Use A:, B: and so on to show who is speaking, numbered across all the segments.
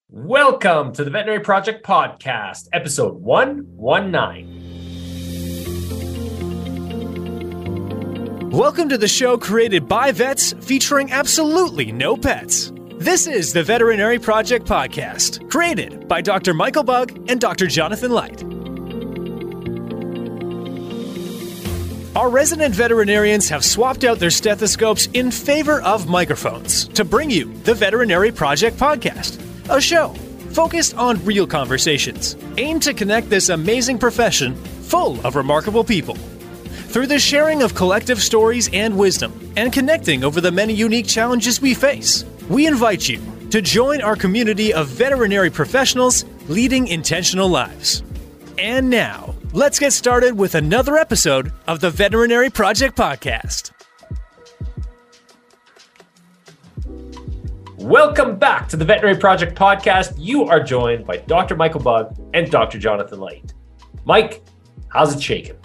A: Welcome to the Veterinary Project Podcast, episode 119.
B: Welcome to the show created by vets featuring absolutely no pets. This is the Veterinary Project Podcast, created by Dr. Michael Bugg and Dr. Jonathan Light. Our resident veterinarians have swapped out their stethoscopes in favor of microphones to bring you the Veterinary Project Podcast, a show focused on real conversations, aimed to connect this amazing profession full of remarkable people. Through the sharing of collective stories and wisdom, and connecting over the many unique challenges we face, we invite you to join our community of veterinary professionals leading intentional lives. And now, let's get started with another episode of the Veterinary Project Podcast.
A: Welcome back to the Veterinary Project Podcast. You are joined by Dr. Michael Bugg and Dr. Jonathan Light. Mike, how's it shaking?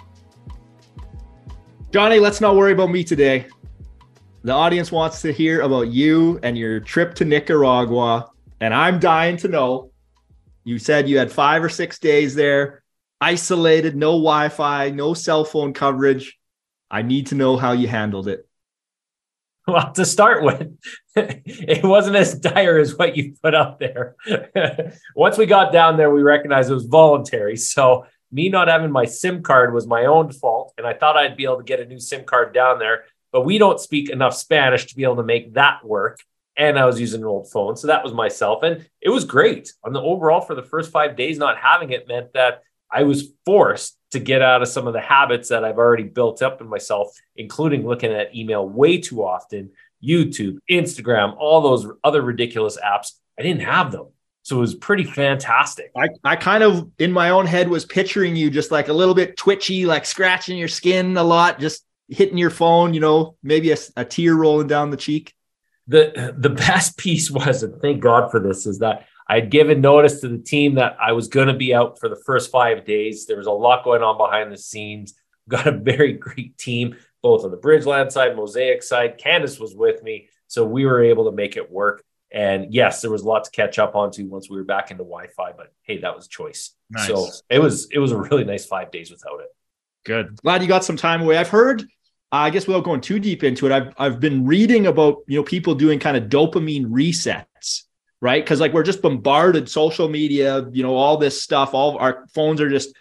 C: Johnny, let's not worry about me today. The audience wants to hear about you and your trip to Nicaragua, and I'm dying to know. You said you had 5 or 6 days there, isolated, no Wi-Fi, no cell phone coverage. I need to know how you handled it.
A: Well, to start with, it wasn't as dire as what you put up there. Once we got down there, we recognized it was voluntary. So me not having my SIM card was my own fault. And I thought I'd be able to get a new SIM card down there, but we don't speak enough Spanish to be able to make that work. And I was using an old phone. So that was myself. And it was great. On the overall, for the first 5 days, not having it meant that I was forced to get out of some of the habits that I've already built up in myself, including looking at email way too often, YouTube, Instagram, all those other ridiculous apps. I didn't have them. So it was pretty fantastic.
C: I kind of, in my own head, was picturing you just like a little bit twitchy, like scratching your skin a lot, just hitting your phone, maybe a tear rolling down the cheek.
A: The best piece was, and thank God for this, is that I'd given notice to the team that I was going to be out for the first 5 days. There was a lot going on behind the scenes. Got a very great team, both on the Bridgeland side, Mosaic side. Candace was with me, so we were able to make it work. And yes, there was a lot to catch up onto once we were back into Wi-Fi, but hey, that was choice. Nice. So it was a really nice 5 days without it.
C: Good. Glad you got some time away. I've heard, I guess without going too deep into it, I've been reading about, people doing kind of dopamine resets. Right? Because we're just bombarded social media, all this stuff, all of our phones are just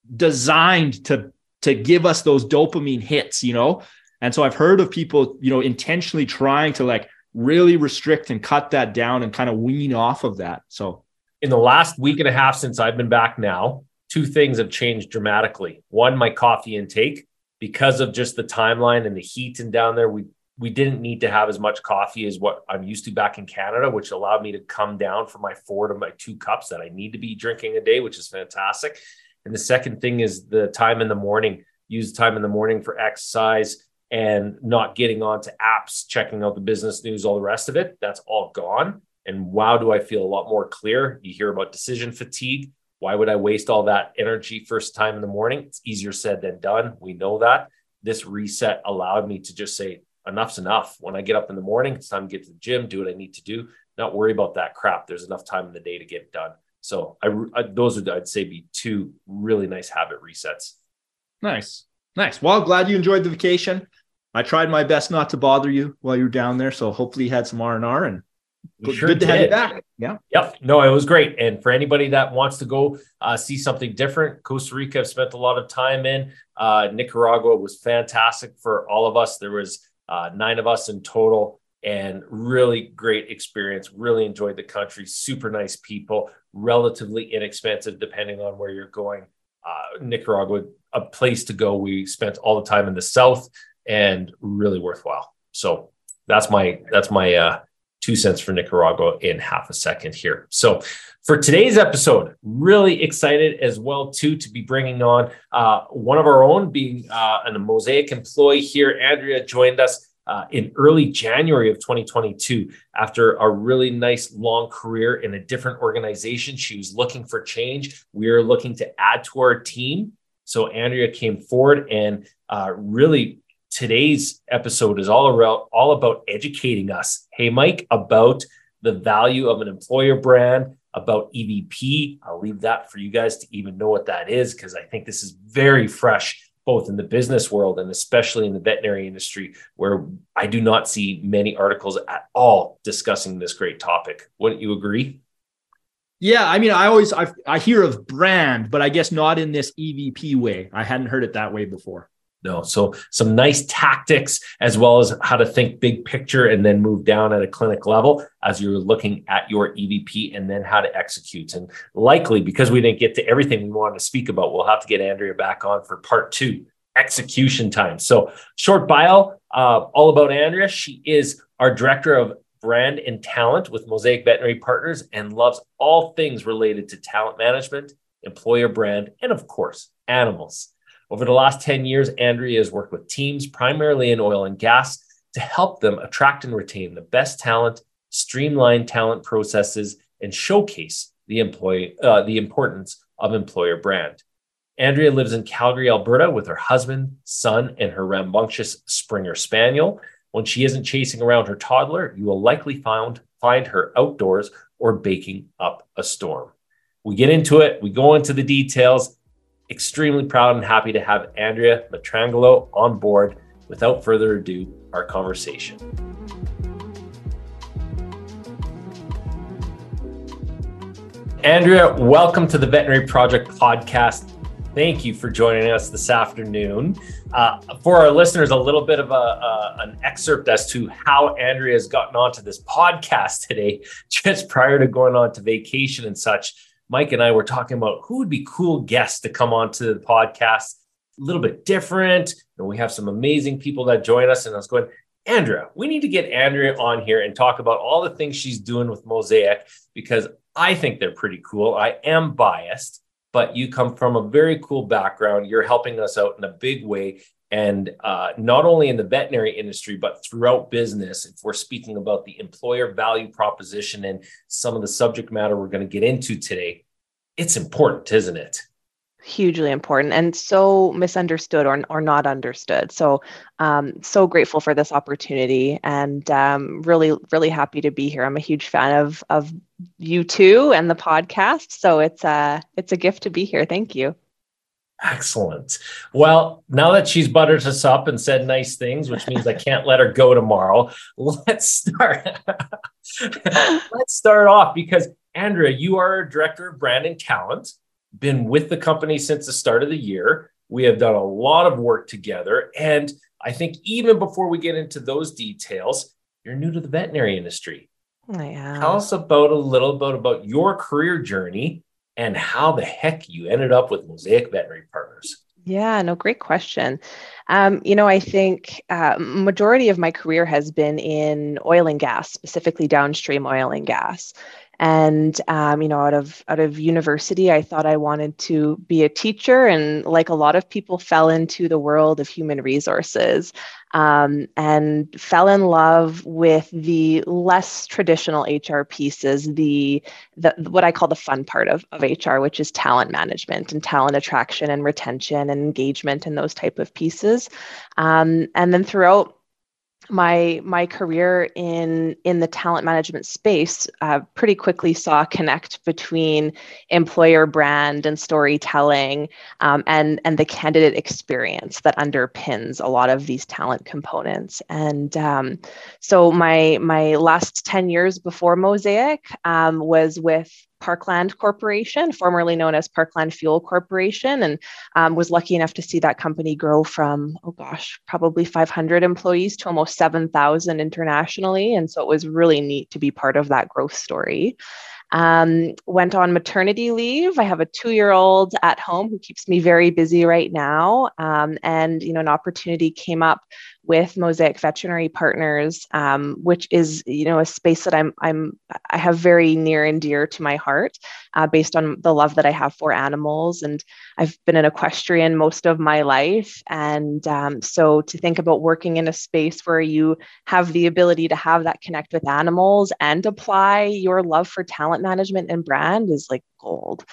C: designed to give us those dopamine hits, And so I've heard of people, intentionally trying to really restrict and cut that down and kind of wean off of that. So
A: in the last week and a half since I've been back now, 2 things have changed dramatically. One, my coffee intake, because of just the timeline and the heat and down there, we didn't need to have as much coffee as what I'm used to back in Canada, which allowed me to come down from my 4 to my 2 cups that I need to be drinking a day, which is fantastic. And the second thing is the time in the morning. Use time in the morning for exercise and not getting onto apps, checking out the business news, all the rest of it. That's all gone. And wow, do I feel a lot more clear. You hear about decision fatigue. Why would I waste all that energy first time in the morning? It's easier said than done. We know that. This reset allowed me to just say, enough's enough. When I get up in the morning, it's time to get to the gym, do what I need to do, not worry about that crap. There's enough time in the day to get it done. So those would, I'd say, be 2 really nice habit resets.
C: Nice. Well, glad you enjoyed the vacation. I tried my best not to bother you while you were down there. So hopefully you had some R&R and good to have you back. Yeah.
A: Yep. No, it was great. And for anybody that wants to go see something different, Costa Rica, I've spent a lot of time in. Nicaragua was fantastic for all of us. There was 9 of us in total, and really great experience. Really enjoyed the country. Super nice people, relatively inexpensive depending on where you're going. Nicaragua, a place to go. We spent all the time in the south and really worthwhile. So that's my 2 cents for Nicaragua in half a second here. So for today's episode, really excited as well too to be bringing on one of our own, being a Mosaic employee here. Andrea joined us in early January of 2022 after a really nice long career in a different organization. She was looking for change. We are looking to add to our team. So Andrea came forward, and really today's episode is all about educating us, hey Mike, about the value of an employer brand, about EVP. I'll leave that for you guys to even know what that is, because I think this is very fresh, both in the business world and especially in the veterinary industry, where I do not see many articles at all discussing this great topic. Wouldn't you agree?
C: Yeah, I mean, I hear of brand, but I guess not in this EVP way. I hadn't heard it that way before.
A: No. So some nice tactics, as well as how to think big picture and then move down at a clinic level as you're looking at your EVP, and then how to execute. And likely, because we didn't get to everything we wanted to speak about, we'll have to get Andrea back on for part 2, execution time. So short bio, all about Andrea. She is our director of brand and talent with Mosaic Veterinary Partners, and loves all things related to talent management, employer brand, and of course, animals. Over the last 10 years, Andrea has worked with teams primarily in oil and gas to help them attract and retain the best talent, streamline talent processes, and showcase the importance of employer brand. Andrea lives in Calgary, Alberta with her husband, son, and her rambunctious Springer Spaniel. When she isn't chasing around her toddler, you will likely find her outdoors or baking up a storm. We get into it. We go into the details. Extremely proud and happy to have Andrea Matrangelo on board. Without further ado, our conversation. Andrea, welcome to the Veterinary Project Podcast. Thank you for joining us this afternoon. For our listeners, a little bit of an excerpt as to how Andrea has gotten onto this podcast today, just prior to going on to vacation and such. Mike and I were talking about who would be cool guests to come onto the podcast, a little bit different. And we have some amazing people that join us. And I was going, Andrea, we need to get Andrea on here and talk about all the things she's doing with Mosaic, because I think they're pretty cool. I am biased, but you come from a very cool background. You're helping us out in a big way. And not only in the veterinary industry, but throughout business, if we're speaking about the employer value proposition and some of the subject matter we're going to get into today, it's important, isn't it?
D: Hugely important, and so misunderstood or not understood. So grateful for this opportunity, and really, really happy to be here. I'm a huge fan of you two and the podcast. So it's a gift to be here. Thank you.
A: Excellent. Well, now that she's buttered us up and said nice things, which means I can't let her go tomorrow, let's start. Let's start off, because Andrea, you are a director of brand and talent, been with the company since the start of the year. We have done a lot of work together. And I think even before we get into those details, you're new to the veterinary industry.
D: I am.
A: Tell us about a little bit about your career journey and how the heck you ended up with Mosaic Veterinary Partners.
D: Yeah, no, great question. I think majority of my career has been in oil and gas, specifically downstream oil and gas. And, out of university, I thought I wanted to be a teacher, and like a lot of people, fell into the world of human resources, and fell in love with the less traditional HR pieces, the what I call the fun part of HR, which is talent management and talent attraction and retention and engagement and those type of pieces. And then throughout my career in the talent management space, pretty quickly saw a connect between employer brand and storytelling, and the candidate experience that underpins a lot of these talent components. And so my last 10 years before Mosaic was with Parkland Corporation, formerly known as Parkland Fuel Corporation, and was lucky enough to see that company grow from, probably 500 employees to almost 7,000 internationally. And so it was really neat to be part of that growth story. Went on maternity leave. I have a 2-year-old at home who keeps me very busy right now. And, an opportunity came up with Mosaic Veterinary Partners, which is, a space that I have very near and dear to my heart, based on the love that I have for animals. And I've been an equestrian most of my life. And so to think about working in a space where you have the ability to have that connect with animals and apply your love for talent management and brand is like gold.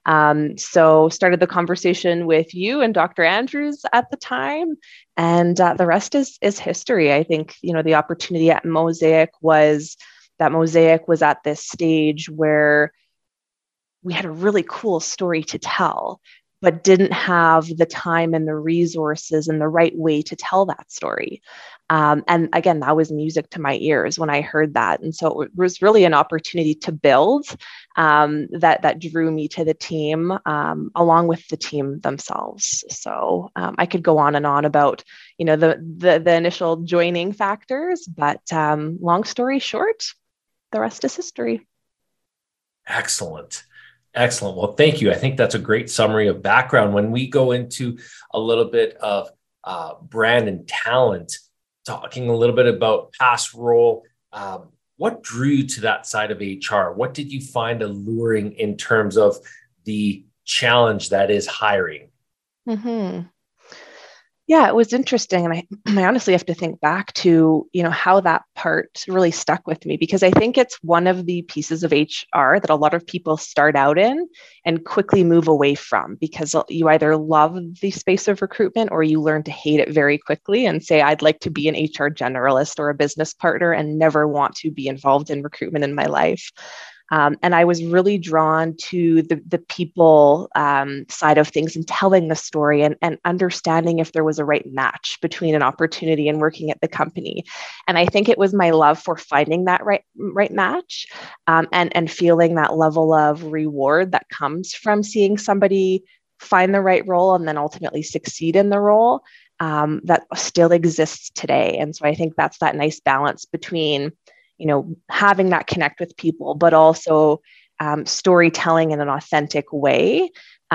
D: So started the conversation with you and Dr. Andrews at the time, and the rest is history. I think, the opportunity at Mosaic was at this stage where we had a really cool story to tell, but didn't have the time and the resources and the right way to tell that story. And again, that was music to my ears when I heard that. And so it was really an opportunity to build that drew me to the team, along with the team themselves. So I could go on and on about, the initial joining factors, but long story short, the rest is history.
A: Excellent. Excellent. Well, thank you. I think that's a great summary of background. When we go into a little bit of brand and talent, talking a little bit about past role, what drew you to that side of HR? What did you find alluring in terms of the challenge that is hiring?
D: Mm-hmm. Yeah, it was interesting. And I honestly have to think back to, how that part really stuck with me, because I think it's one of the pieces of HR that a lot of people start out in and quickly move away from, because you either love the space of recruitment or you learn to hate it very quickly and say, I'd like to be an HR generalist or a business partner and never want to be involved in recruitment in my life. And I was really drawn to the people side of things and telling the story and understanding if there was a right match between an opportunity and working at the company. And I think it was my love for finding that right match, and feeling that level of reward that comes from seeing somebody find the right role and then ultimately succeed in the role, that still exists today. And so I think that's that nice balance between having that connect with people, but also storytelling in an authentic way,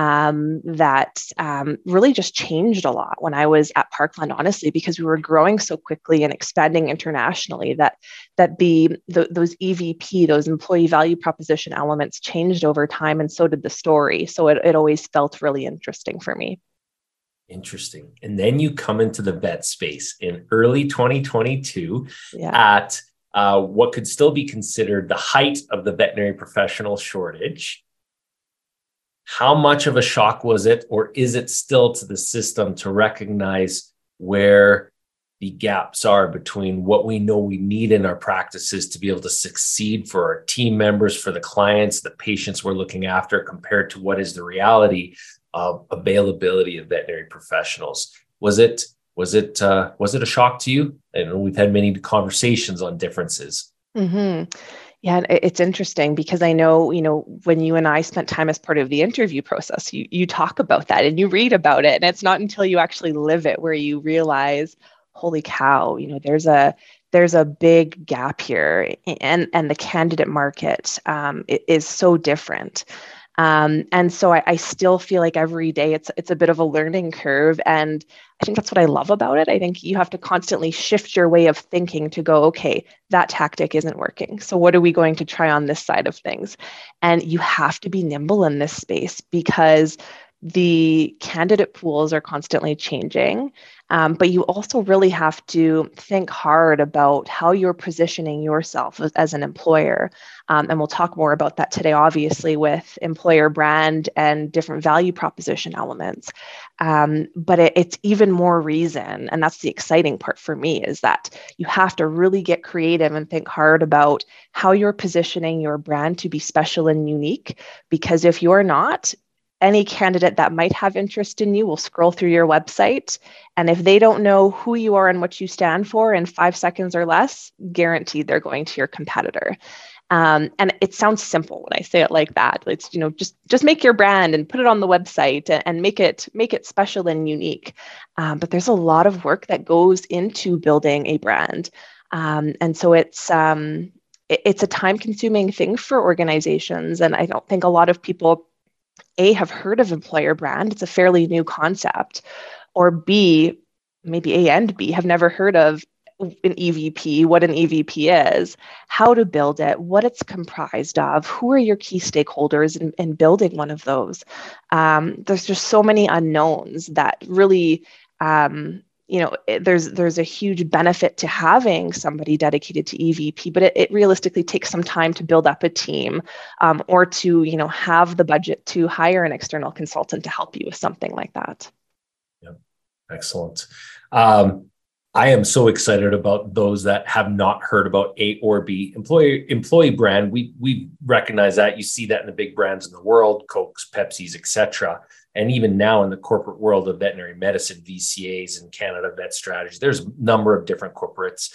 D: that really just changed a lot when I was at Parkland, honestly, because we were growing so quickly and expanding internationally that those EVP, those employee value proposition elements changed over time, and so did the story. So it always felt really interesting for me.
A: Interesting. And then you come into the vet space in early 2022
D: Yeah.
A: at what could still be considered the height of the veterinary professional shortage. How much of a shock was it, or is it still to the system to recognize where the gaps are between what we know we need in our practices to be able to succeed for our team members, for the clients, the patients we're looking after, compared to what is the reality of availability of veterinary professionals? Was it a shock to you? And we've had many conversations on differences.
D: Mm-hmm. Yeah, and it's interesting because I know, when you and I spent time as part of the interview process, you talk about that and you read about it, and it's not until you actually live it where you realize, holy cow, there's a big gap here, and the candidate market is so different. And so I still feel like every day it's a bit of a learning curve. And I think that's what I love about it. I think you have to constantly shift your way of thinking to go, okay, that tactic isn't working. So what are we going to try on this side of things? And you have to be nimble in this space because the candidate pools are constantly changing. But you also really have to think hard about how you're positioning yourself as an employer. And we'll talk more about that today, obviously, with employer brand and different value proposition elements. But it's even more reason, and that's the exciting part for me, is that you have to really get creative and think hard about how you're positioning your brand to be special and unique. Because if you're not, any candidate that might have interest in you will scroll through your website. And if they don't know who you are and what you stand for in 5 seconds or less, guaranteed they're going to your competitor. And it sounds simple when I say it like that. It's, just make your brand and put it on the website and make it special and unique. But there's a lot of work that goes into building a brand. And so it's a time-consuming thing for organizations. And I don't think a lot of people have heard of employer brand. It's a fairly new concept. Or B, maybe A and B, have never heard of an EVP, what an EVP is, how to build it, what it's comprised of, who are your key stakeholders in building one of those. There's just so many unknowns that really, there's a huge benefit to having somebody dedicated to EVP, but it realistically takes some time to build up a team, or to, have the budget to hire an external consultant to help you with something like that.
A: Yep. Excellent. I am so excited about those that have not heard about A or B employee brand. We recognize that. You see that in the big brands in the world, Cokes, Pepsis, etc. And even now in the corporate world of veterinary medicine, VCAs in Canada, Vet Strategy, there's a number of different corporates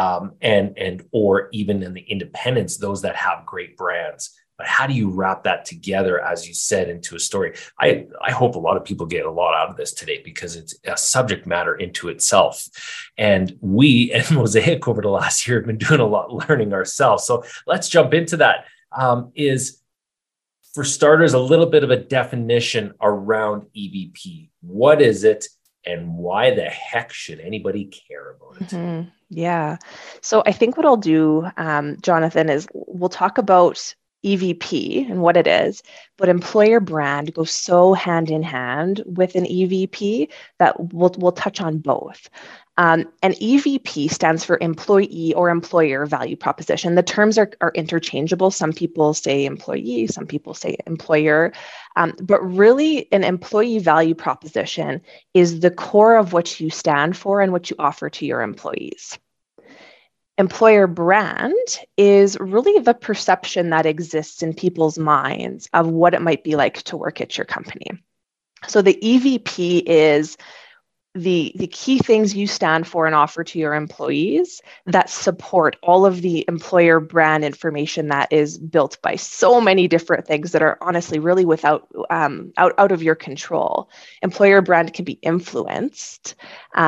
A: or even in the independents, those that have great brands. But how do you wrap that together, as you said, into a story? I hope a lot of people get a lot out of this today, because it's a subject matter into itself. And we at Mosaic over the last year have been doing a lot learning ourselves. So let's jump into that. Is, for starters, a little bit of a definition around EVP. What is it, and why the heck should anybody care about it?
D: Mm-hmm. Yeah. So I think what I'll do, Jonathan, is we'll talk about EVP and what it is, but employer brand goes so hand in hand with an EVP that we'll touch on both. And EVP stands for employee or employer value proposition. The terms are interchangeable. Some people say employee, some people say employer, but really an employee value proposition is the core of what you stand for and what you offer to your employees. Employer brand is really the perception that exists in people's minds of what it might be like to work at your company. So the EVP is the key things you stand for and offer to your employees that support all of the employer brand information that is built by so many different things that are honestly really out of your control. Employer brand can be influenced,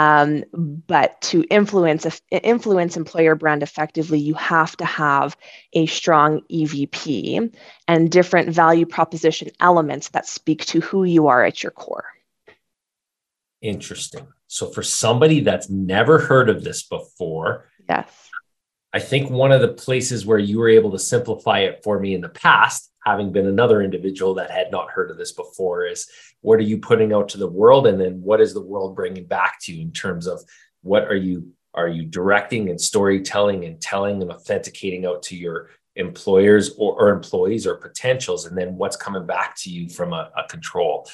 D: but to influence employer brand effectively, you have to have a strong EVP and different value proposition elements that speak to who you are at your core.
A: Interesting. So for somebody that's never heard of this before,
D: yes,
A: I think one of the places where you were able to simplify it for me in the past, having been another individual that had not heard of this before, is what are you putting out to the world? And then what is the world bringing back to you in terms of what are you directing and storytelling and telling and authenticating out to your employers or employees or potentials? And then what's coming back to you from a control?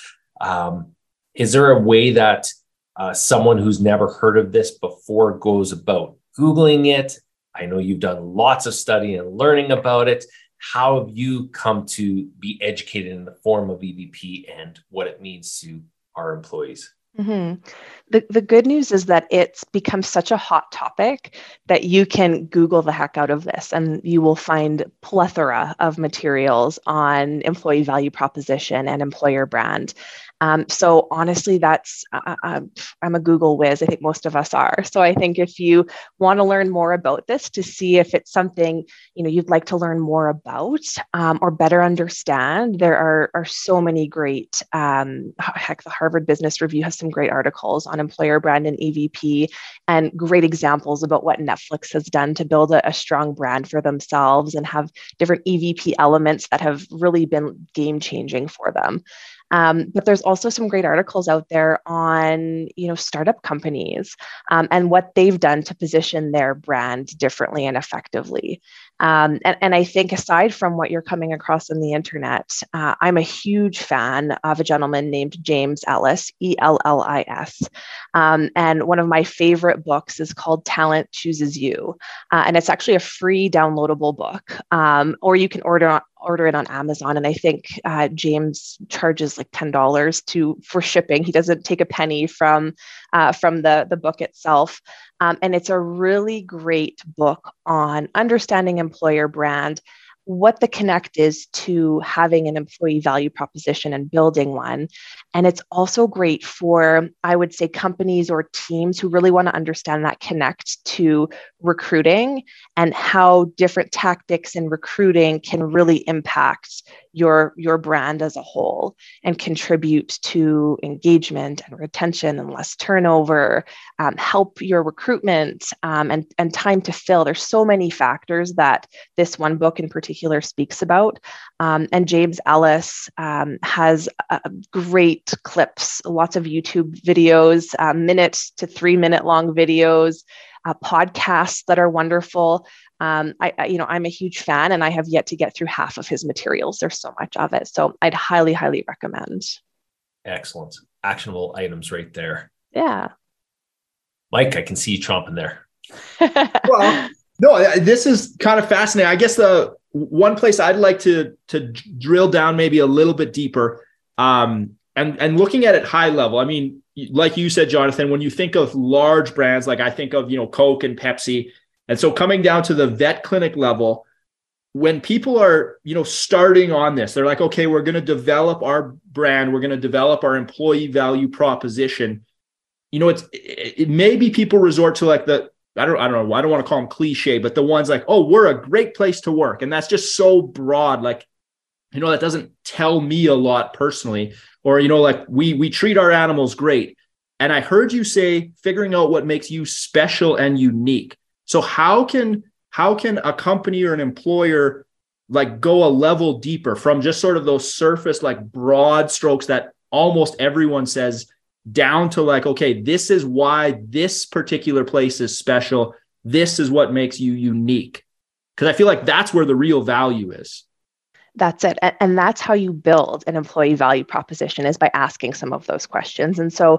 A: Is there a way that someone who's never heard of this before goes about Googling it? I know you've done lots of study and learning about it. How have you come to be educated in the form of EVP and what it means to our employees?
D: Mm-hmm. The good news is that it's become such a hot topic that you can Google the heck out of this and you will find plethora of materials on employee value proposition and employer brand. So honestly, I'm a Google whiz. I think most of us are. So I think if you want to learn more about this to see if it's something you'd like to learn more about or better understand, there are so many great. Heck, the Harvard Business Review has some great articles on employer brand and EVP, and great examples about what Netflix has done to build a strong brand for themselves and have different EVP elements that have really been game changing for them. But there's also some great articles out there on, startup companies and what they've done to position their brand differently and effectively. And I think aside from what you're coming across on the internet, I'm a huge fan of a gentleman named James Ellis, Ellis. And one of my favorite books is called Talent Chooses You. And it's actually a free downloadable book, or you can order it on Amazon. And I think James charges like $10 for shipping. He doesn't take a penny from the book itself. And it's a really great book on understanding employer brand, what the connect is to having an employee value proposition and building one. And it's also great for, I would say, companies or teams who really want to understand that connect to recruiting and how different tactics in recruiting can really impact your brand as a whole and contribute to engagement and retention and less turnover, help your recruitment and time to fill. There's so many factors that this one book in particular speaks about. And James Ellis has great clips, lots of YouTube videos, minute to 3 minute long videos, podcasts that are wonderful. I'm a huge fan and I have yet to get through half of his materials. There's so much of it. So I'd highly, highly recommend.
A: Excellent. Actionable items right there.
D: Yeah.
A: Mike, I can see you chomping there.
C: Well, no, this is kind of fascinating. I guess the one place I'd like to drill down maybe a little bit deeper, and looking at it high level. I mean, like you said, Jonathan, when you think of large brands, like I think of, Coke and Pepsi. And so coming down to the vet clinic level, when people are, starting on this, they're like, okay, we're going to develop our brand. We're going to develop our employee value proposition. It maybe people resort to like I don't know. I don't want to call them cliche, but the ones like, oh, we're a great place to work. And that's just so broad. Like, that doesn't tell me a lot personally. Or, like we treat our animals great. And I heard you say figuring out what makes you special and unique. So how can a company or an employer like go a level deeper from just sort of those surface, like broad strokes that almost everyone says, down to like, okay, this is why this particular place is special. This is what makes you unique. Because I feel like that's where the real value is.
D: That's it. And that's how you build an employee value proposition, is by asking some of those questions. And so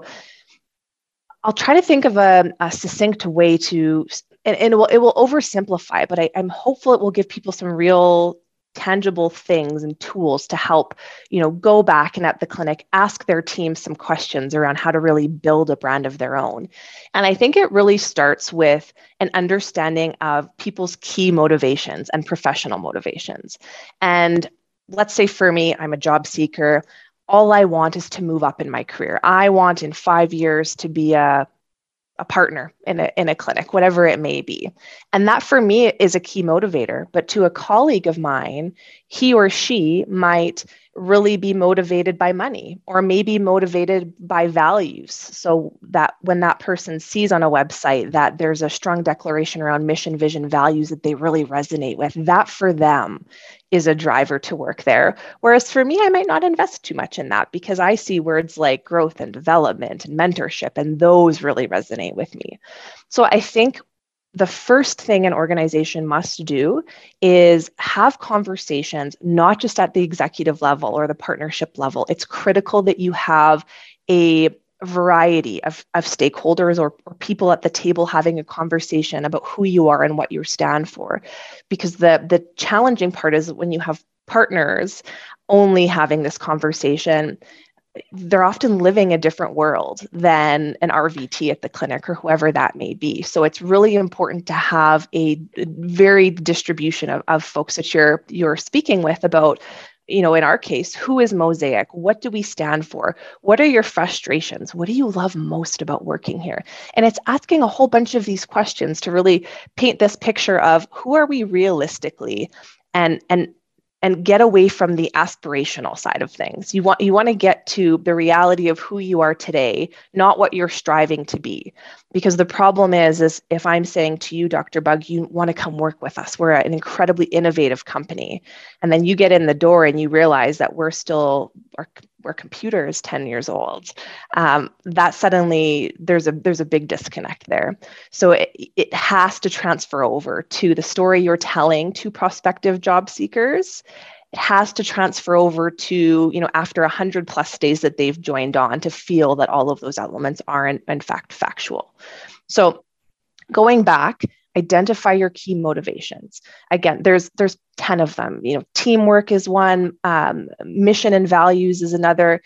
D: I'll try to think of a succinct way to, and it will oversimplify, but I'm hopeful it will give people some real tangible things and tools to help, go back and at the clinic, ask their team some questions around how to really build a brand of their own. And I think it really starts with an understanding of people's key motivations and professional motivations. And let's say for me, I'm a job seeker. All I want is to move up in my career. I want in 5 years to be a partner in a clinic, whatever it may be. And that for me is a key motivator. But to a colleague of mine, he or she might really be motivated by money, or maybe motivated by values. So that when that person sees on a website that there's a strong declaration around mission, vision, values that they really resonate with, that for them is a driver to work there. Whereas for me, I might not invest too much in that because I see words like growth and development and mentorship, and those really resonate with me. So I think the first thing an organization must do is have conversations, not just at the executive level or the partnership level. It's critical that you have a variety of stakeholders or people at the table having a conversation about who you are and what you stand for. Because the challenging part is when you have partners only having this conversation, they're often living a different world than an RVT at the clinic or whoever that may be. So it's really important to have a varied distribution of folks that you're speaking with about, in our case, who is Mosaic? What do we stand for? What are your frustrations? What do you love most about working here? And it's asking a whole bunch of these questions to really paint this picture of who are we realistically, and get away from the aspirational side of things. You want to get to the reality of who you are today, not what you're striving to be. Because the problem is if I'm saying to you, Dr. Bug, you want to come work with us, we're an incredibly innovative company. And then you get in the door and you realize that we're computer is 10 years old. That suddenly there's a big disconnect there. So it has to transfer over to the story you're telling to prospective job seekers. It has to transfer over to, after 100+ days that they've joined on, to feel that all of those elements are in fact factual. So going back, identify your key motivations. Again, there's 10 of them. Teamwork is one, mission and values is another,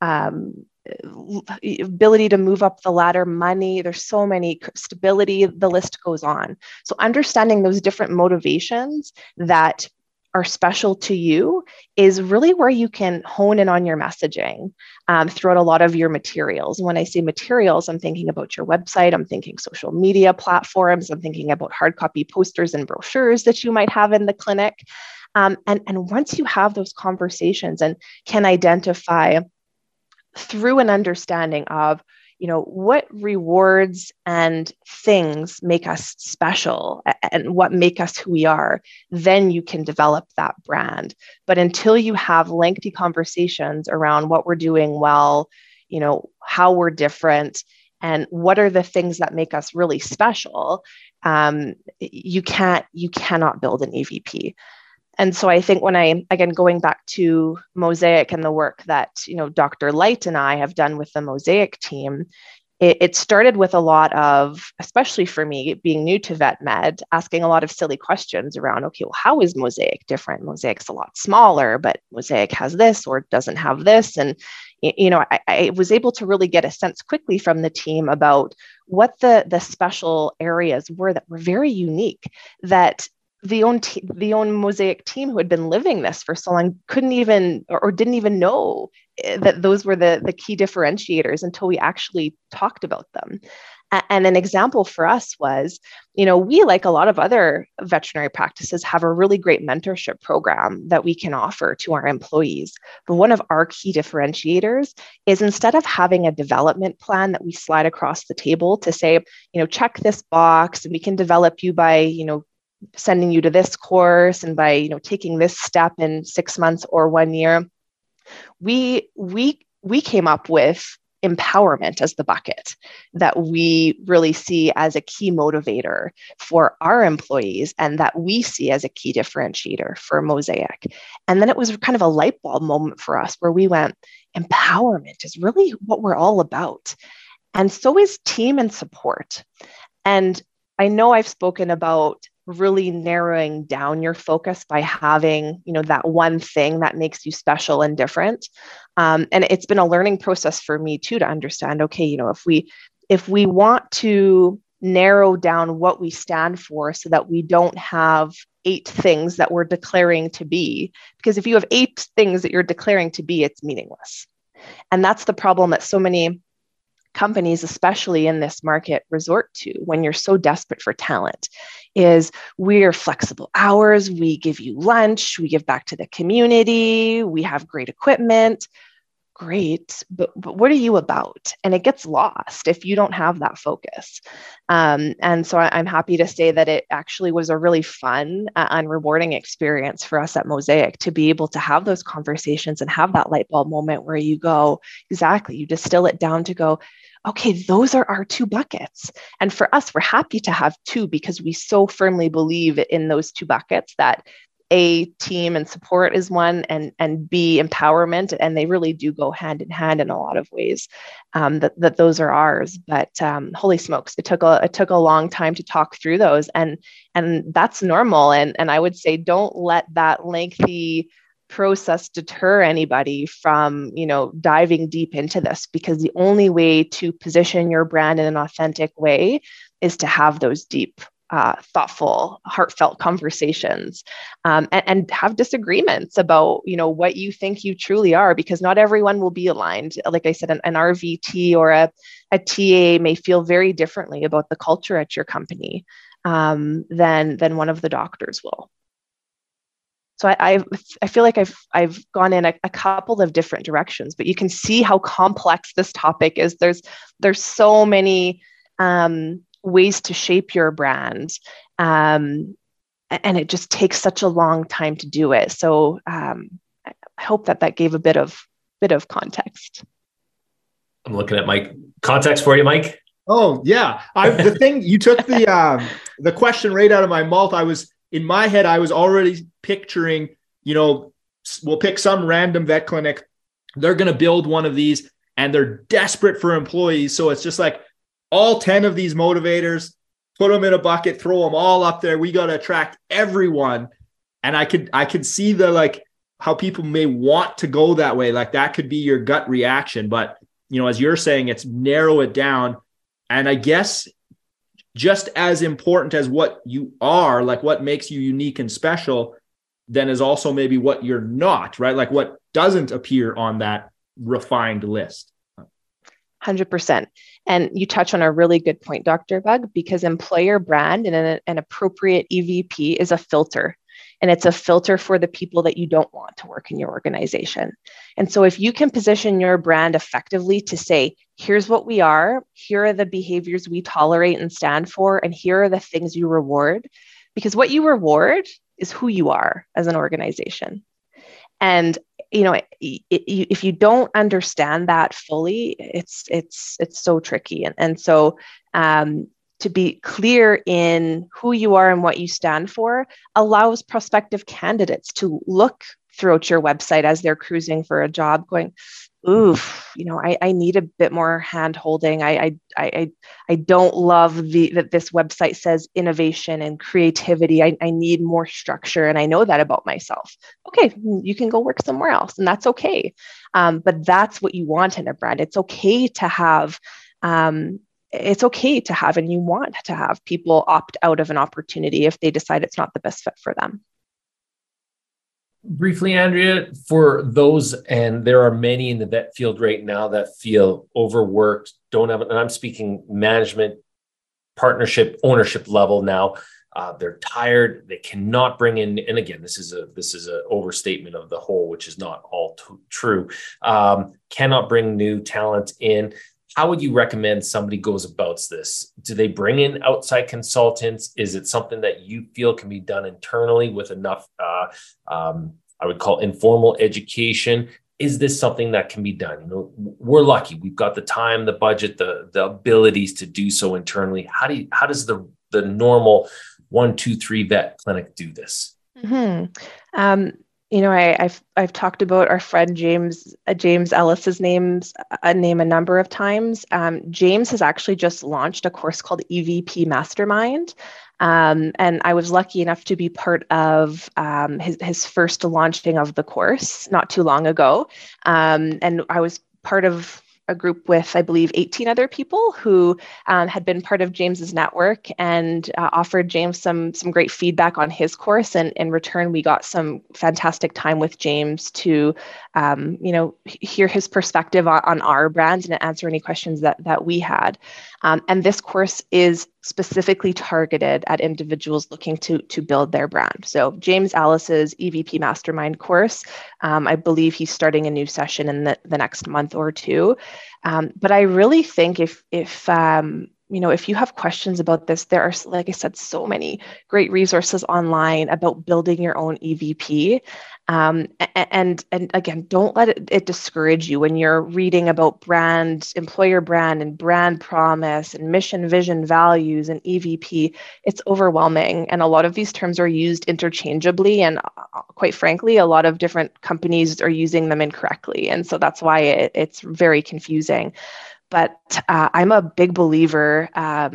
D: ability to move up the ladder, money, there's so many, stability, the list goes on. So understanding those different motivations that are special to you is really where you can hone in on your messaging throughout a lot of your materials. When I say materials, I'm thinking about your website, I'm thinking social media platforms, I'm thinking about hard copy posters and brochures that you might have in the clinic. And once you have those conversations and can identify through an understanding of, what rewards and things make us special and what make us who we are, then you can develop that brand. But until you have lengthy conversations around what we're doing well, how we're different, and what are the things that make us really special, you cannot build an EVP. And so I think going back to Mosaic and the work that, Dr. Light and I have done with the Mosaic team, it started with a lot of, especially for me, being new to vet med, asking a lot of silly questions around, okay, well, how is Mosaic different? Mosaic's a lot smaller, but Mosaic has this or doesn't have this. And, I was able to really get a sense quickly from the team about what the special areas were that were very unique, that the own Mosaic team who had been living this for so long couldn't even or didn't even know that those were the key differentiators until we actually talked about them. And an example for us was, we, like a lot of other veterinary practices, have a really great mentorship program that we can offer to our employees. But one of our key differentiators is, instead of having a development plan that we slide across the table to say, check this box and we can develop you by, sending you to this course and by, taking this step in 6 months or 1 year, we came up with empowerment as the bucket that we really see as a key motivator for our employees, and that we see as a key differentiator for Mosaic. And then it was kind of a light bulb moment for us where we went, empowerment is really what we're all about. And so is team and support. And I know I've spoken about really narrowing down your focus by having, that one thing that makes you special and different. And it's been a learning process for me too, to understand, okay, if we want to narrow down what we stand for so that we don't have 8 things that we're declaring to be, because if you have 8 things that you're declaring to be, it's meaningless. And that's the problem that so many companies, especially in this market, resort to when you're so desperate for talent, is we're flexible hours, we give you lunch, we give back to the community, we have great equipment. Great, but what are you about? And it gets lost if you don't have that focus. And so I'm happy to say that it actually was a really fun and rewarding experience for us at Mosaic to be able to have those conversations and have that light bulb moment where you go, exactly, you distill it down to go, okay, those are our 2 buckets. And for us, we're happy to have 2 because we so firmly believe in those 2 buckets, that A, team and support is one, and B, empowerment. And they really do go hand in hand in a lot of ways, that those are ours. But holy smokes, it took a long time to talk through those. And that's normal. And I would say, don't let that lengthy process deter anybody from, diving deep into this, because the only way to position your brand in an authentic way is to have those deep, thoughtful, heartfelt conversations, and have disagreements about, what you think you truly are, because not everyone will be aligned. Like I said, an RVT or a TA may feel very differently about the culture at your company than one of the doctors will. So I feel like I've gone in a couple of different directions, but you can see how complex this topic is. There's so many ways to shape your brand, and it just takes such a long time to do it. So I hope that gave a bit of context.
A: I'm looking at Mike. Context for you, Mike.
C: Oh yeah, the thing, you took the question right out of my mouth. In my head, I was already picturing, we'll pick some random vet clinic. They're going to build one of these and they're desperate for employees. So it's just like all 10 of these motivators, put them in a bucket, throw them all up there. We got to attract everyone. And I could see how people may want to go that way. Like that could be your gut reaction. But, as you're saying, it's narrow it down. And I guess just as important as what you are, like what makes you unique and special, then is also maybe what you're not, right? Like what doesn't appear on that refined list.
D: 100%. And you touch on a really good point, Dr. Bug, because employer brand and an appropriate EVP is a filter. And it's a filter for the people that you don't want to work in your organization. And so if you can position your brand effectively to say, here's what we are, here are the behaviors we tolerate and stand for, and here are the things you reward, because what you reward is who you are as an organization. And if you don't understand that fully, it's so tricky. And so to be clear in who you are and what you stand for allows prospective candidates to look throughout your website as they're cruising for a job going, oof, I need a bit more hand holding. I don't love that this website says innovation and creativity. I need more structure, and I know that about myself. Okay, you can go work somewhere else, and that's okay. But that's what you want in a brand. It's okay to have. And you want to have people opt out of an opportunity if they decide it's not the best fit for them.
A: Briefly, Andrea, for those, and there are many in the vet field right now that feel overworked, don't have, and I'm speaking management, partnership, ownership level now. They're tired. They cannot bring in, and again, this is a overstatement of the whole, which is not all true. Cannot bring new talent in. How would you recommend somebody goes about this? Do they bring in outside consultants? Is it something that you feel can be done internally with enough, I would call informal education? Is this something that can be done? We're lucky. We've got the time, the budget, the abilities to do so internally. How does the normal 1, 2, 3 vet clinic do this?
D: Mm-hmm. I've talked about our friend James Ellis's name a number of times. James has actually just launched a course called EVP Mastermind. And I was lucky enough to be part of his first launching of the course not too long ago. And I was part of a group with, I believe, 18 other people who had been part of James's network, and offered James some great feedback on his course. And in return, we got some fantastic time with James to, hear his perspective on our brand and answer any questions that we had. And this course is specifically targeted at individuals looking to build their brand. So James Ellis's EVP Mastermind course, I believe he's starting a new session in the next month or two. But I really think if you have questions about this, there are, like I said, so many great resources online about building your own EVP. And again, don't let it discourage you when you're reading about brand, employer brand, and brand promise, and mission, vision, values, and EVP. It's overwhelming. And a lot of these terms are used interchangeably. And quite frankly, a lot of different companies are using them incorrectly. And so that's why it's very confusing. But I'm a big believer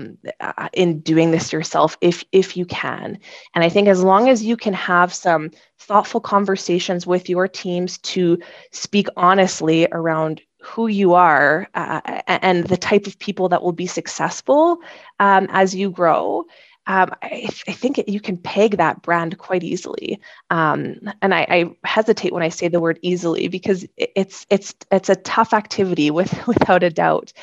D: in doing this yourself if you can. And I think as long as you can have some thoughtful conversations with your teams to speak honestly around who you are and the type of people that will be successful as you grow, I think you can peg that brand quite easily. And I hesitate when I say the word easily, because it's a tough activity without a doubt.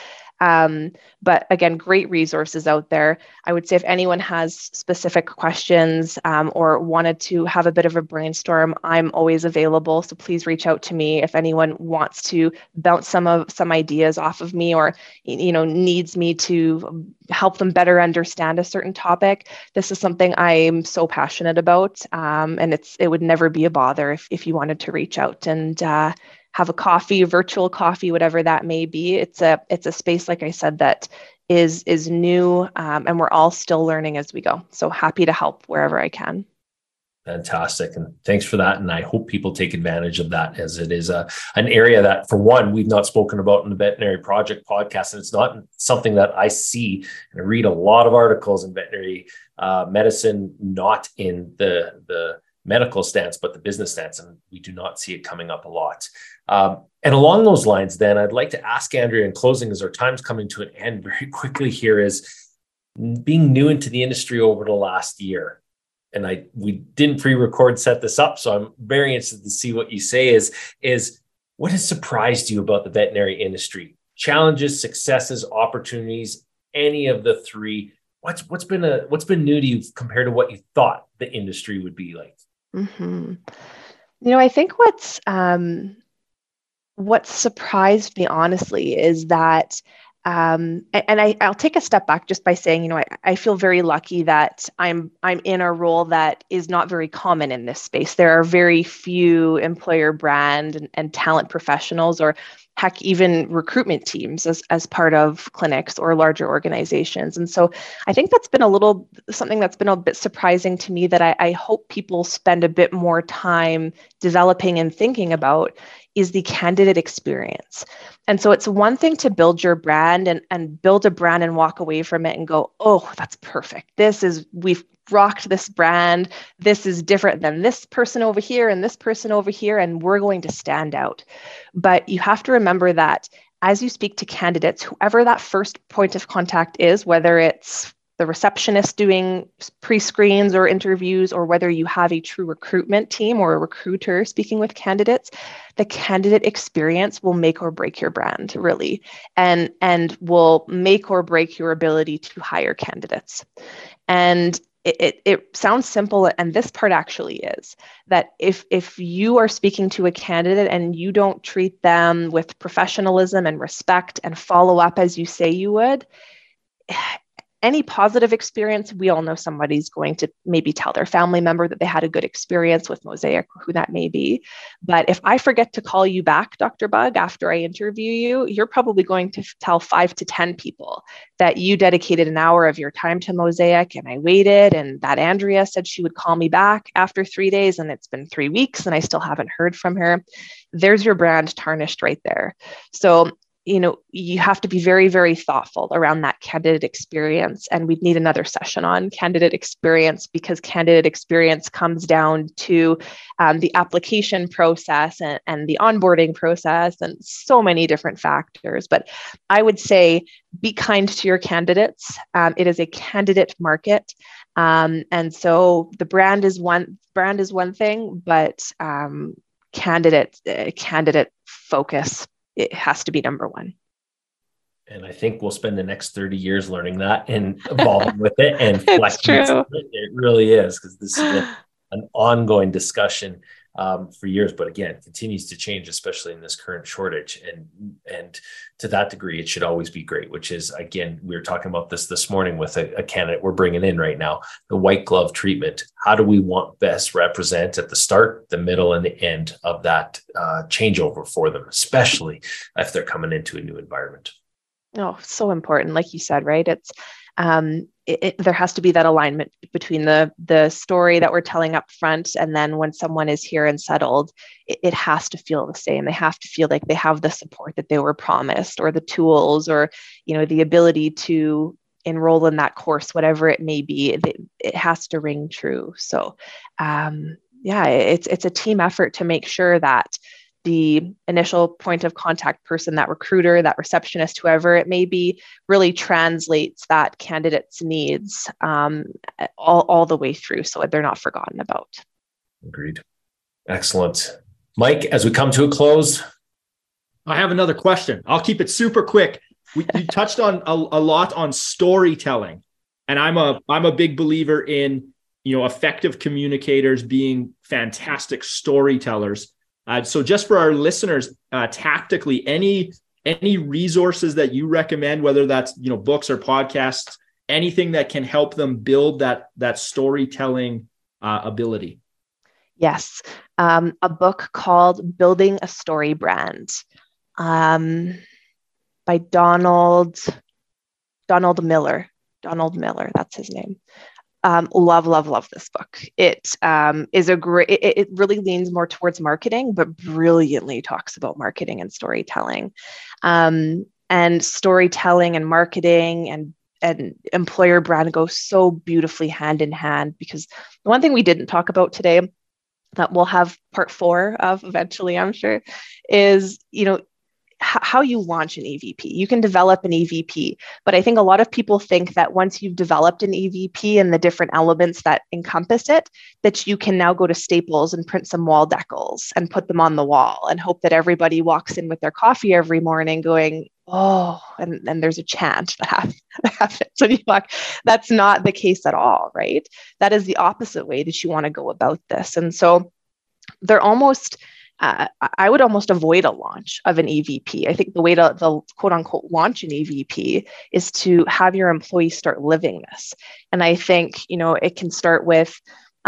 D: But again, great resources out there. I would say if anyone has specific questions or wanted to have a bit of a brainstorm, I'm always available. So please reach out to me if anyone wants to bounce some ideas off of me, or needs me to help them better understand a certain topic. This is something I'm so passionate about, and it would never be a bother if you wanted to reach out and have a coffee, virtual coffee, whatever that may be. It's a space, like I said, that is new, and we're all still learning as we go. So happy to help wherever I can.
A: Fantastic. And thanks for that. And I hope people take advantage of that, as it is an area that, for one, we've not spoken about in the Veterinary Project podcast. And it's not something that I see, and I read a lot of articles in veterinary medicine, not in the medical stance, but the business stance. And we do not see it coming up a lot. And along those lines, then, I'd like to ask Andrea in closing, as our time's coming to an end very quickly here, is being new into the industry over the last year. And we didn't pre-record, set this up, so I'm very interested to see what you say is what has surprised you about the veterinary industry? Challenges, successes, opportunities, any of the three. What's been new to you compared to what you thought the industry would be like?
D: Mm-hmm. I think what surprised me, honestly, is that, and I'll take a step back just by saying, I feel very lucky that I'm in a role that is not very common in this space. There are very few employer brand and talent professionals, or heck, even recruitment teams as part of clinics or larger organizations. And so I think that's been something that's been a bit surprising to me, that I hope people spend a bit more time developing and thinking about is the candidate experience. And so it's one thing to build your brand and build a brand and walk away from it and go, oh, that's perfect. We've rocked this brand. This is different than this person over here and this person over here, and we're going to stand out. But you have to remember that as you speak to candidates, whoever that first point of contact is, whether it's the receptionist doing pre-screens or interviews, or whether you have a true recruitment team or a recruiter speaking with candidates, the candidate experience will make or break your brand, really, and will make or break your ability to hire candidates. And it sounds simple, and this part actually is that if you are speaking to a candidate and you don't treat them with professionalism and respect and follow up as you say you would, any positive experience, we all know somebody's going to maybe tell their family member that they had a good experience with Mosaic, or who that may be. But if I forget to call you back, Dr. Bug, after I interview you, you're probably going to tell 5 to 10 people that you dedicated an hour of your time to Mosaic, and I waited, and that Andrea said she would call me back after 3 days, and it's been 3 weeks and I still haven't heard from her. There's your brand tarnished right there. So you have to be very, very thoughtful around that candidate experience. And we'd need another session on candidate experience, because candidate experience comes down to the application process and the onboarding process and so many different factors. But I would say be kind to your candidates. It is a candidate market. And so the brand is one thing, but candidate focus, it has to be number one.
A: And I think we'll spend the next 30 years learning that and evolving with it and flexing. It really is, because this is an ongoing discussion for years, but again, continues to change, especially in this current shortage. And to that degree, it should always be great, which is, again, we were talking about this morning with a candidate we're bringing in right now, the white glove treatment. How do we want best represent at the start, the middle, and the end of that changeover for them, especially if they're coming into a new environment?
D: Oh, so important. Like you said, right? It's there has to be that alignment between the story that we're telling up front, and then when someone is here and settled, it has to feel the same. They have to feel like they have the support that they were promised, or the tools, or the ability to enroll in that course, whatever it may be. It has to ring true. So it's a team effort to make sure that the initial point of contact person, that recruiter, that receptionist, whoever it may be, really translates that candidate's needs all the way through, so they're not forgotten about.
A: Agreed. Excellent. Mike, as we come to a close.
C: I have another question. I'll keep it super quick. You touched on a lot on storytelling, and I'm a big believer in effective communicators being fantastic storytellers. So just for our listeners, tactically, any resources that you recommend, whether that's books or podcasts, anything that can help them build that storytelling ability?
D: Yes, a book called "Building a Story Brand" by Donald Miller. Donald Miller, that's his name. Love this book. It is it really leans more towards marketing, but brilliantly talks about marketing and storytelling. And storytelling and marketing and employer brand go so beautifully hand in hand, because the one thing we didn't talk about today that we'll have part 4 of eventually, I'm sure, is, how you launch an EVP. You can develop an EVP, but I think a lot of people think that once you've developed an EVP and the different elements that encompass it, that you can now go to Staples and print some wall decals and put them on the wall and hope that everybody walks in with their coffee every morning going, oh, and there's a chant that happens when you walk. That's not the case at all, right? That is the opposite way that you want to go about this. And so they're almost, I would almost avoid a launch of an EVP. I think the way to the quote unquote launch an EVP is to have your employees start living this. And I think, it can start with,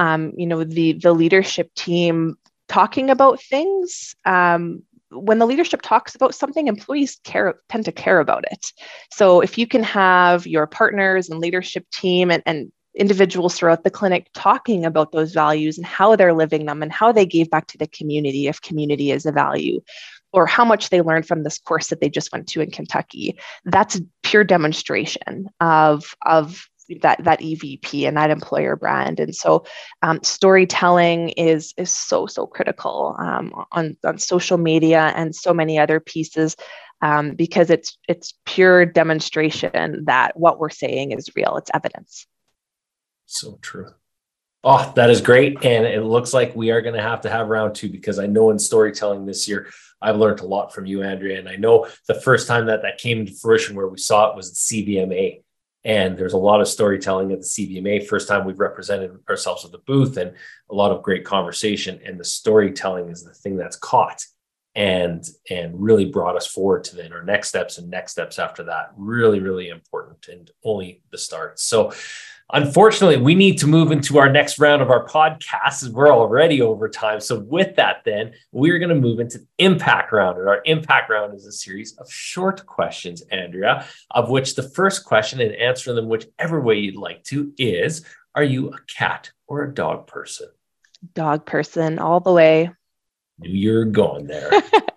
D: the leadership team talking about things. When the leadership talks about something, employees tend to care about it. So if you can have your partners and leadership team and individuals throughout the clinic talking about those values and how they're living them and how they gave back to the community, if community is a value, or how much they learned from this course that they just went to in Kentucky. That's pure demonstration of that EVP and that employer brand. And so storytelling is so critical on social media and so many other pieces, because it's pure demonstration that what we're saying is real. It's evidence.
A: So true. Oh, that is great. And it looks like we are going to have round 2, because I know in storytelling this year, I've learned a lot from you, Andrea. And I know the first time that came into fruition where we saw it was at CVMA. And there's a lot of storytelling at the CVMA. First time we've represented ourselves with a booth, and a lot of great conversation. And the storytelling is the thing that's caught and really brought us forward to then our next steps after that. Really, really important, and only the start. So unfortunately, we need to move into our next round of our podcast, as we're already over time. So with that, then we're going to move into the impact round. And our impact round is a series of short questions, Andrea, of which the first question, and answer them whichever way you'd like to, is, are you a cat or a dog person?
D: Dog person all the way.
A: Knew you were going there.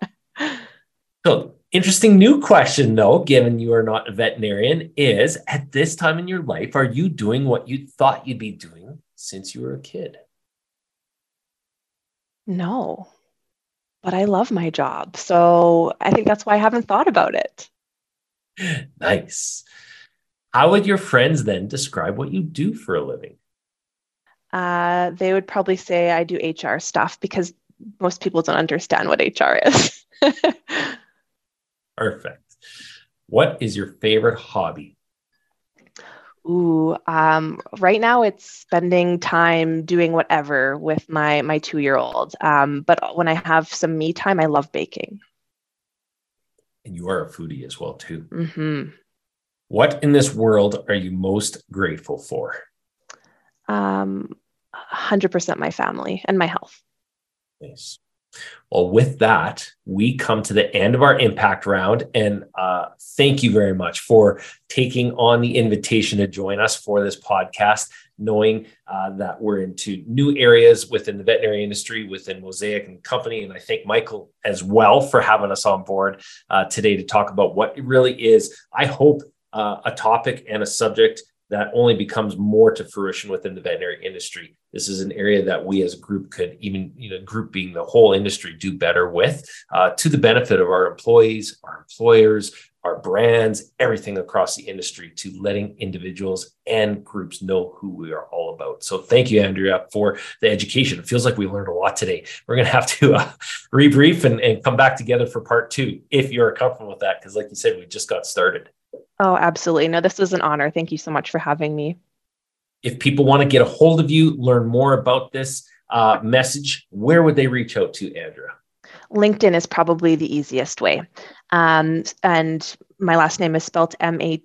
A: So interesting new question, though, given you are not a veterinarian, is, at this time in your life, are you doing what you thought you'd be doing since you were a kid?
D: No, but I love my job. So I think that's why I haven't thought about it.
A: Nice. How would your friends then describe what you do for a living?
D: They would probably say I do HR stuff, because most people don't understand what HR is.
A: Perfect. What is your favorite hobby?
D: Ooh, right now it's spending time doing whatever with my 2-year-old. But when I have some me time, I love baking.
A: And you are a foodie as well, too.
D: Mm-hmm.
A: What in this world are you most grateful for?
D: 100% my family and my health.
A: Nice. Well, with that, we come to the end of our impact round. And thank you very much for taking on the invitation to join us for this podcast, knowing that we're into new areas within the veterinary industry, within Mosaic and Company. And I thank Michael as well for having us on board today to talk about what it really is. I hope a topic and a subject that only becomes more to fruition within the veterinary industry. This is an area that we as a group could, even, group being the whole industry, do better with, to the benefit of our employees, our employers, our brands, everything across the industry, to letting individuals and groups know who we are all about. So thank you, Andrea, for the education. It feels like we learned a lot today. We're going to have to rebrief and come back together for part 2, if you're comfortable with that, because like you said, we just got started.
D: Oh, absolutely. No, this was an honor. Thank you so much for having me.
A: If people want to get a hold of you, learn more about this message, where would they reach out to, Andrea?
D: LinkedIn is probably the easiest way. And my last name is spelled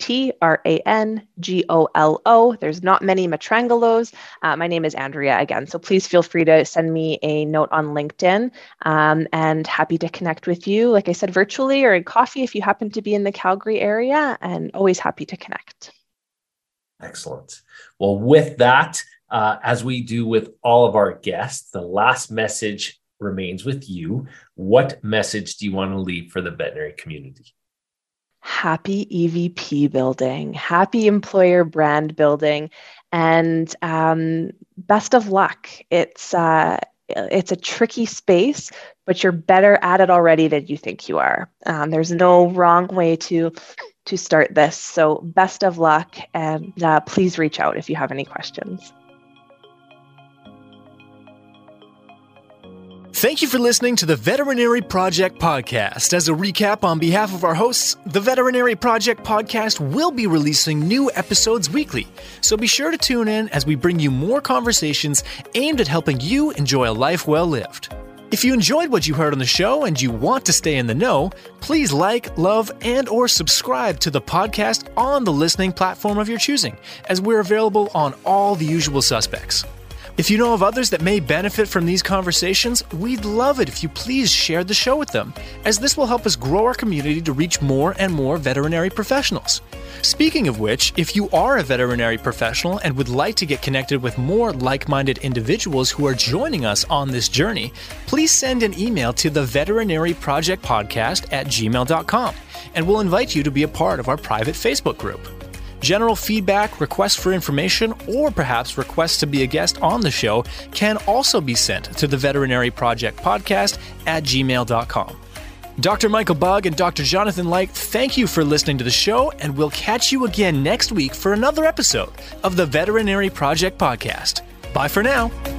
D: Matrangolo. There's not many Matrangelos. My name is Andrea again. So please feel free to send me a note on LinkedIn, and happy to connect with you, like I said, virtually or in coffee if you happen to be in the Calgary area, and always happy to connect.
A: Excellent. Well, with that, as we do with all of our guests, the last message remains with you. What message do you want to leave for the veterinary community? Happy
D: EVP building, happy employer brand building, and best of luck. It's a tricky space, but you're better at it already than you think you are. There's no wrong way to start this. So best of luck, and please reach out if you have any questions.
B: Thank you for listening to the Veterinary Project Podcast. As a recap, on behalf of our hosts, the Veterinary Project Podcast will be releasing new episodes weekly. So be sure to tune in as we bring you more conversations aimed at helping you enjoy a life well lived. If you enjoyed what you heard on the show and you want to stay in the know, please like, love, and or subscribe to the podcast on the listening platform of your choosing, as we're available on all the usual suspects. If you know of others that may benefit from these conversations, we'd love it if you please share the show with them, as this will help us grow our community to reach more and more veterinary professionals. Speaking of which, if you are a veterinary professional and would like to get connected with more like-minded individuals who are joining us on this journey, please send an email to the veterinaryprojectpodcast@gmail.com, and we'll invite you to be a part of our private Facebook group. General feedback, requests for information, or perhaps requests to be a guest on the show can also be sent to the veterinaryprojectpodcast@gmail.com. Dr. Michael Bugg and Dr. Jonathan Light, thank you for listening to the show, and we'll catch you again next week for another episode of the Veterinary Project Podcast. Bye for now.